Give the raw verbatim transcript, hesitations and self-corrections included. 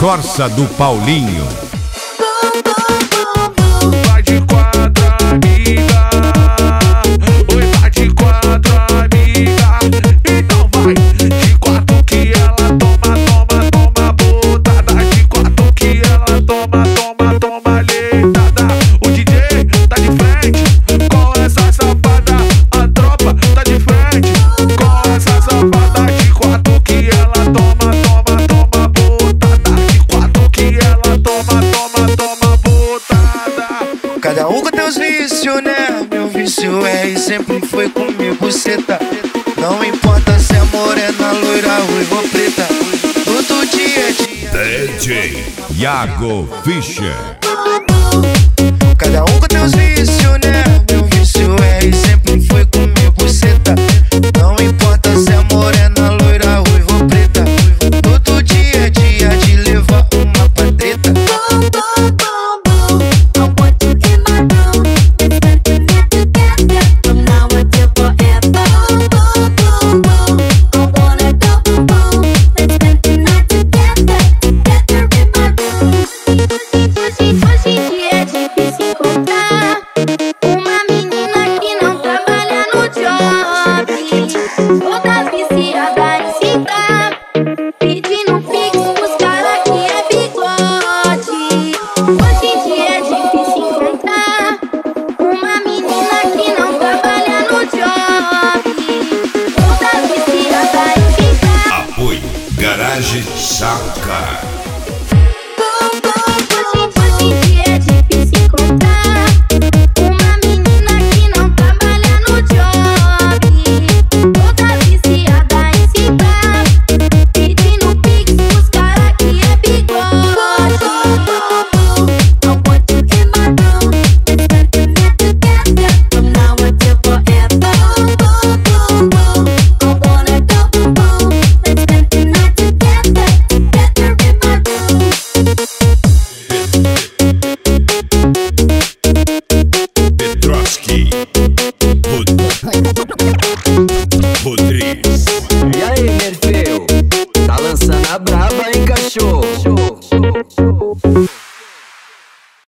Corsa do Paulinho. Vai de quatro, amiga. Oi, vai de quatro, amiga. Então vai de quatro que ela toma, toma, toma botada. De quatro que ela toma, toma, toma leitada. O D J tá de frente com essa safada. A tropa tá de frente com essa safada. De quatro que ela toma, toma, toma botada. De quatro que ela toma, toma, toma botada. Cada um com teus vícios, né? Meu vício é e sempre foi comigo, ceta. Não importa se é morena, loira, ruiva ou preta. Todo dia é dia. D J Iago Fischer. Cada um com teus vícios, né? Meu vício é e sempre foi comigo, ceta. Não importa se é morena, loira, ruiva ou preta. Todo dia é dia de levar uma pra treta. Garage Saca. Hoje em dia é difícil encontrar uma menina que não trabalha no job. Toda viciada em citar, pedindo pix pros cara que é bigode. I want you in my room, let's spend the night together, from now until forever. I wanna go boom, let's spend the night together, together in my room. Petrovski Rodrigues. E aí, Nerfeu? Tá lançando a braba, hein, cachorro?